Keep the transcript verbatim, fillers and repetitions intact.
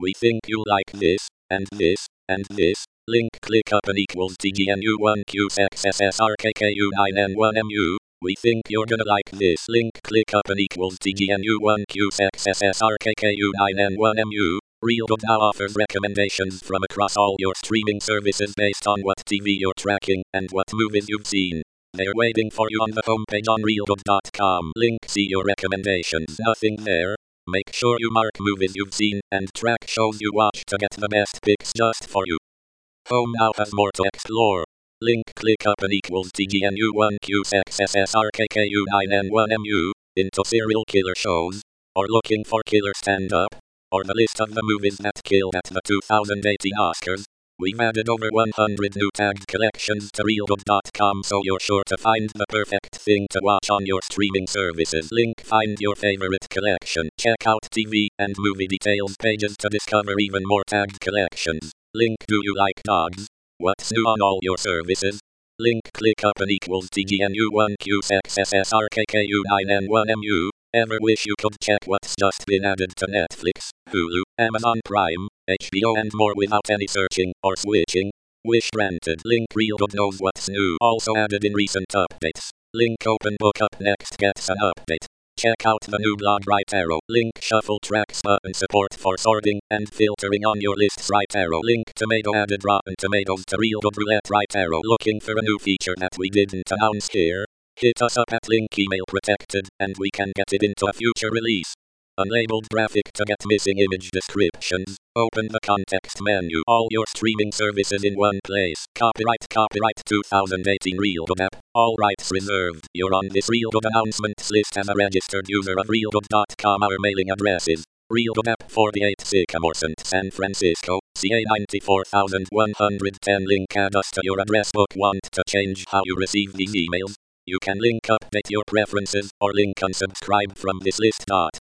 We think you'll like this, and this, and this. Link click up and equals T G N U one Q X S S R K K U nine N one M U. We think you're gonna like this. Link click up and equals T G N U one Q X S S R K K U nine N one M U. ReelGood now offers recommendations from across all your streaming services based on what T V you're tracking and what movies you've seen. They're waiting for you on the homepage on reelgood dot com. Link see your recommendations. Nothing there. Make sure you mark movies you've seen and track shows you watch to get the best picks just for you. Home now has more to explore. Link click up and equals T G N U one Q X S S R K K U nine N one M U. Into serial killer shows. Or looking for killer stand-up. Or the list of the movies that killed at the two thousand eighteen Oscars. We've added over one hundred new tagged collections to reelgood dot com, so you're sure to find the perfect thing to watch on your streaming services. Link find your favorite collection. Check out T V and movie details pages to discover even more tagged collections. Link do you like dogs? What's new on all your services? Link click up and equals T G N U one Q X S S R K K U nine N one M U. Ever wish you could check what's just been added to Netflix, Hulu, Amazon Prime, H B O and more without any searching or switching? Wish granted. Link ReelGood knows what's new. Also added in recent updates. Link open book up next gets an update. Check out the new blog Right Arrow. Link shuffle tracks button support for sorting and filtering on your lists Right Arrow. Link tomato added Rotten Tomatoes to ReelGood Roulette Right Arrow. Looking for a new feature that we didn't announce here? Hit us up at link email protected and we can get it into a future release. Unlabeled graphic to get missing image descriptions. Open the context menu. All your streaming services in one place. Copyright Copyright twenty eighteen ReelGood app. All rights reserved. You're on this ReelGood announcements list as a registered user of reelgood dot com. Our mailing address is ReelGood app forty-eight Sycamore Street, San Francisco, C A ninety-four thousand one hundred ten. Link add us to your address book. Want to change how you receive these emails? You can link update your preferences or link unsubscribe from this list.